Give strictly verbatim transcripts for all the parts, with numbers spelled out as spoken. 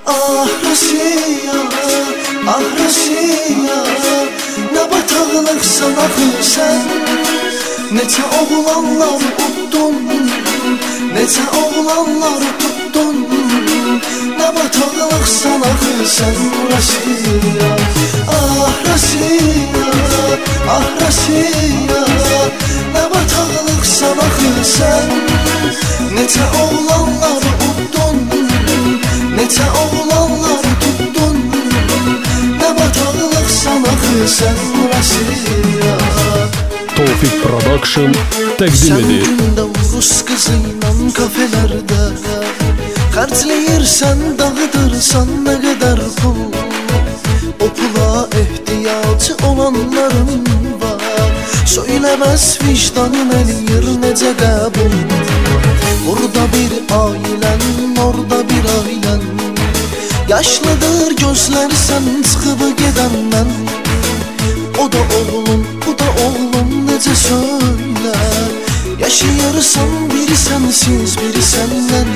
Ah Rusiya, ah Rusiya, nə bataqlıqsan axı sən. Neçə oğlanlar utdun, neçə oğlanlar tutdun. Nə bataqlıqsan axı sən Rusiya. Ah Rusiya, ah Rusiya, nə bataqlıqsan axı sən. Neçə oğlanlar utdun, neçə oğlanlar tutdun. Nə bataqlıqsan axı sən Rusiya. Tawfik Production təqdim edir. Sən gündə Rus qızı ilə kafelərdə xərcləyirsən, dağıdırsan nə qədər pul. O pula ehtiyacı olanların var. Söyləməz vicdanın eləyir necə qəbul. Orada bir ailən, orada bir ailən. Yaşlıdır gözlər sən çıxıb gedəndən. O da oğlum, bu da oğlum, necə söylə. Yaşayırsan biri sənsiz, biri səndən.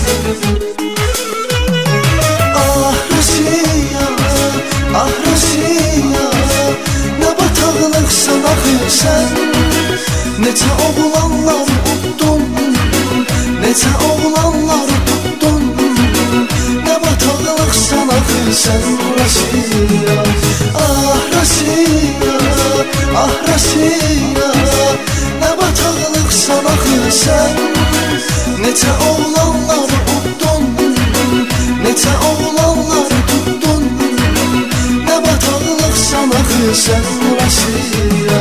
Ah Rusiya, ah Rusiya, nə bataqlıqsan axı sən. Neçə oğlanlar utdun, neçə oğlanlar tutdun. Nə bataqlıqsan axı sən Rusiya. Ah Rusiya, ah Rusiya, nə bataqlıqsan axı sən. Neçə oğlanlar utdun, neçə oğlanlar tutdun. Nə bataqlıqsan axı sən Rusiya.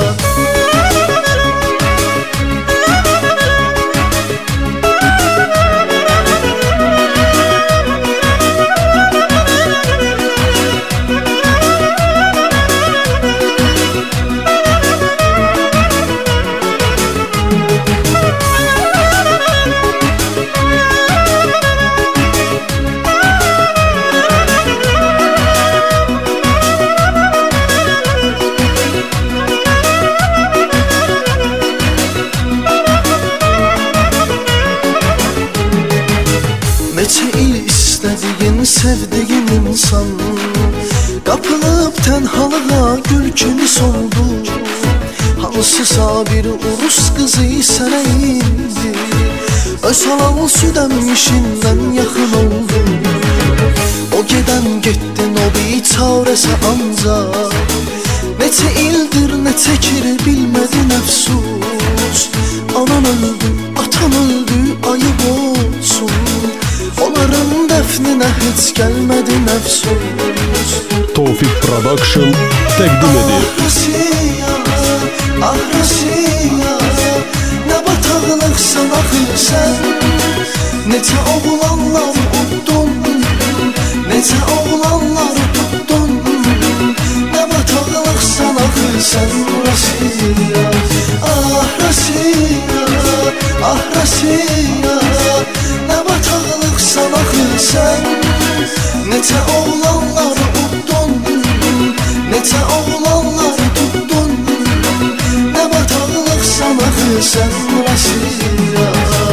Neçə il istədiyin, sevdiyin insan qapılıb tənhalığa, gül kimi soldu. Hansısa bir Urus qızı sənə indi, öz halal südəmişindən yaxın oldu. O gedən getdin, o biçarəsə ancaq. Neçə ildir nə çəkir bilmədin əfsus. Anan öldü, atan öldü, ayıb olsun. Onların dəfninə heç gəlmədin əfsus. Tawfik Production təqdim edir. Ah Rusiya, ah Rusiya, nə bataqlıqsan axı sən. Neçə oğlanlar utdun, neçə oğlanlar tutdun. Nə bataqlıqsan axı sən Rusiya. Ah Rusiya, ah Rusiya, nə bataqlıqsan axı sən. Neçə oğlanlar utdun, neçə oğlanlar tutdun. Nə bataqlıqsan axı sən Rusiya.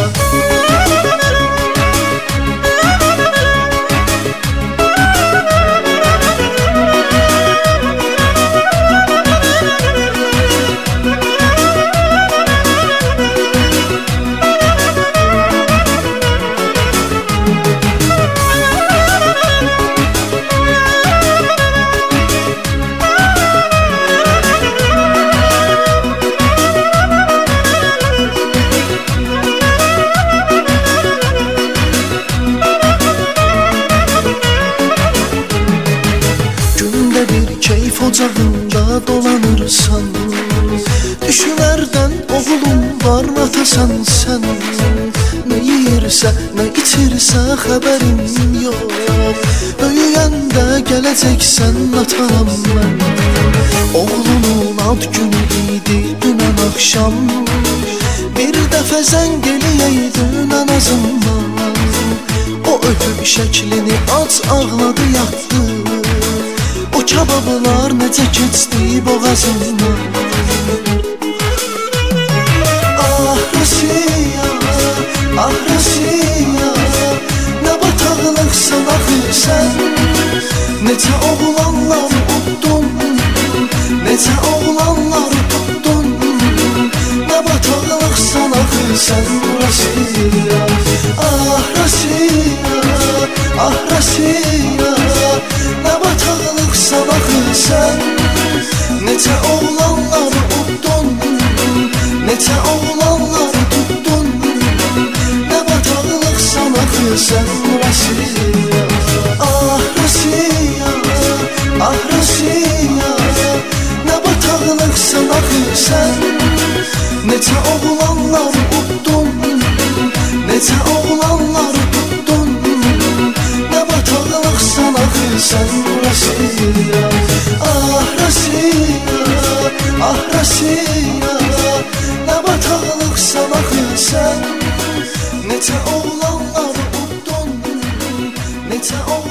Keyf ocağında dolanırsan, düşülərdən oğlum var, atasan sən. Nə yeyirsə, nə içirsə xəbərim yox. Böyüyəndə gələcəksən ataram mən. Oğlunun ad günü idi dünən axşam. Bir dəfə zəng eləyəydi ən azından. O öpüb şəklini aç ağladı yatdı. O kabablar necə keçdi boğazından. Ah Rusiya, ah Rusiya, nə bataq bataqlıqsan axı sən. Necə oğlanlar uddun, necə oğlanlar tuttun. Nə bataqlıqsan axı sən Rasiya. Ah Rasiya, ah Rasiya. Nə bataqlıqsan axı sən. Necə oğlanlar uddun, necə oğlanlar tuttun. Nə bataqlıqsan axı sən Rasiya. Ah Rasiya, ah Rasiya. Nə bataqlıqsan axı sən. Necə oğlanlar uddun, necə oğlanlar tuttun. Nə bataqlıqsan axı sən Rasiya. Ah Rasiya, ah Rasiya. Nə bataqlıqsan axı sən. Necə oğlanlar uddun, necə oğlanlar